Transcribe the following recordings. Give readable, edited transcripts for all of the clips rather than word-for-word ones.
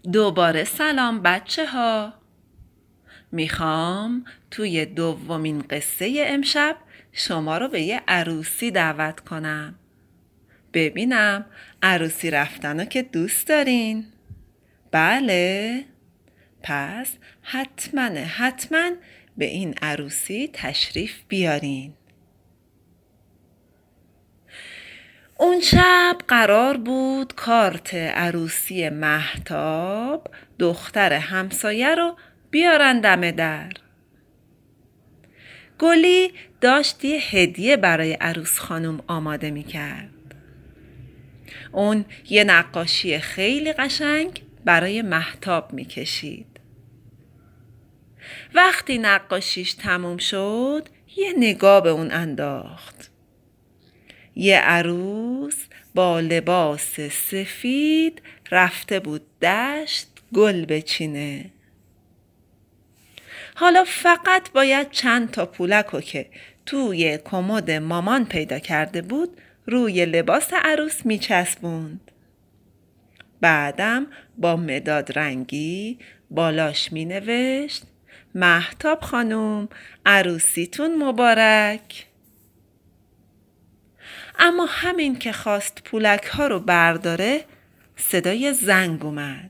دوباره سلام بچه ها. میخوام توی دومین قصه امشب شما رو به یه عروسی دعوت کنم. ببینم عروسی رفتنو که دوست دارین؟ بله؟ پس حتما به این عروسی تشریف بیارین. اون شب قرار بود کارت عروسی مهتاب دختر همسایه رو بیارن دم در. گلی داشت یه هدیه برای عروس خانم آماده می کرد. اون یه نقاشی خیلی قشنگ برای مهتاب می کشید. وقتی نقاشیش تموم شد یه نگاه به اون انداخت. یه عروس با لباس سفید رفته بود دشت گل بچینه. حالا فقط باید چند تا پولکو که توی کمد مامان پیدا کرده بود روی لباس عروس میچسبوند. بعدم با مداد رنگی بالاش مینوشت مهتاب خانوم عروسیتون مبارک. اما همین که خواست پولک ها رو برداره صدای زنگ اومد.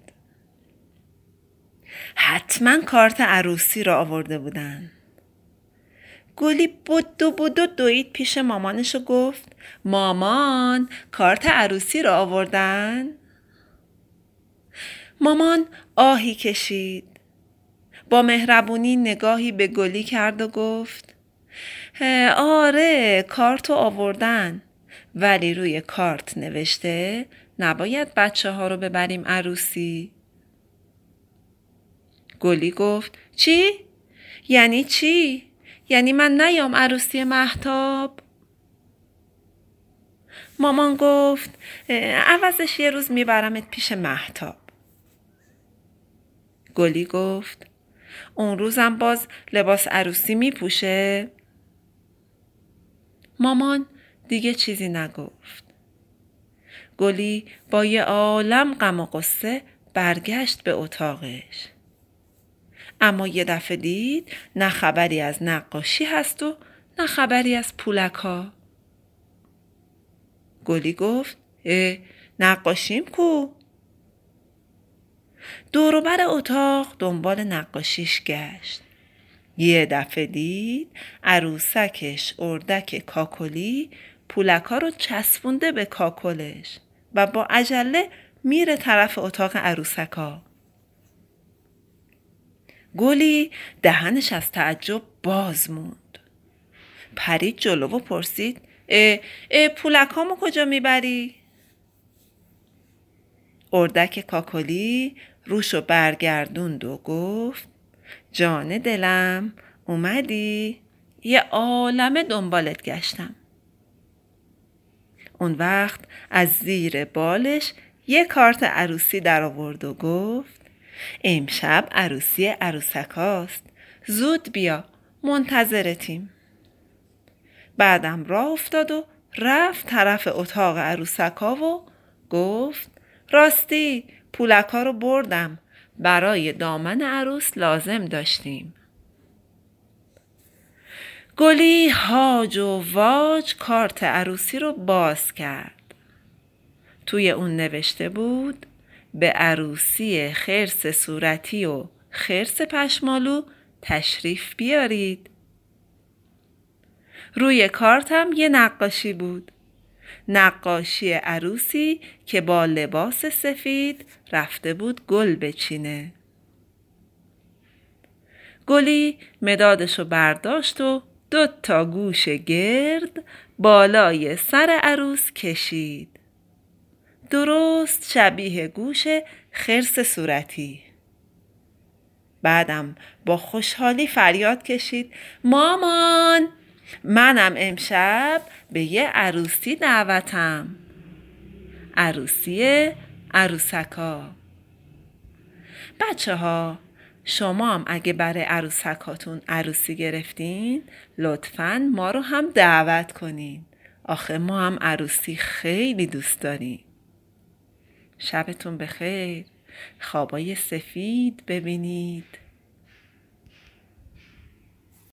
حتما کارت عروسی رو آورده بودن. گلی بدو دوید پیش مامانش و گفت مامان کارت عروسی رو آوردن؟ مامان آهی کشید. با مهربونی نگاهی به گلی کرد و گفت آره کارت رو آوردن، ولی روی کارت نوشته نباید بچه ها رو ببریم عروسی. گلی گفت چی؟ یعنی چی؟ یعنی من نیام عروسی مهتاب؟ مامان گفت عوضش یه روز میبرمت پیش مهتاب. گلی گفت اون روزم باز لباس عروسی میپوشه؟ مامان دیگه چیزی نگفت. گلی با یه عالم غم و غصه برگشت به اتاقش. اما یه دفعه دید نه خبری از نقاشی هست و نه خبری از پولک ها. گلی گفت نقاشیم کو؟ دور و بر اتاق دنبال نقاشیش گشت. یه دفعه دید عروسکش اردک کاکلی پولک ها رو چسبونده به کاکلش و با عجله میره طرف اتاق عروسکا. گلی دهنش از تعجب باز موند. پرید جلو و پرسید پولکامو کجا میبری؟ اردک کاکلی روشو برگردوند و گفت جان دلم اومدی؟ یه عالمه دنبالت گشتم. اون وقت از زیر بالش یه کارت عروسی در آورد و گفت امشب عروسی عروسکاست، زود بیا منتظرتیم. بعدم راه افتاد و رفت طرف اتاق عروسکا و گفت راستی پولکا رو بردم، برای دامن عروس لازم داشتیم. گلی هاج و واج کارت عروسی رو باز کرد. توی اون نوشته بود به عروسی خرس صورتی و خرس پشمالو تشریف بیارید. روی کارتم یه نقاشی بود. نقاشی عروسی که با لباس سفید رفته بود گل بچینه. گلی مدادشو برداشت و 2 گوش گرد بالای سر عروس کشید. درست شبیه گوش خرس صورتی. بعدم با خوشحالی فریاد کشید مامان منم امشب به یه عروسی دعوتم، عروسی عروسکا. بچه ها شما هم اگه برای عروسکاتون عروسی گرفتین لطفاً ما رو هم دعوت کنین، آخه ما هم عروسی خیلی دوست داریم. شبتون بخیر. خوابای سفید ببینید.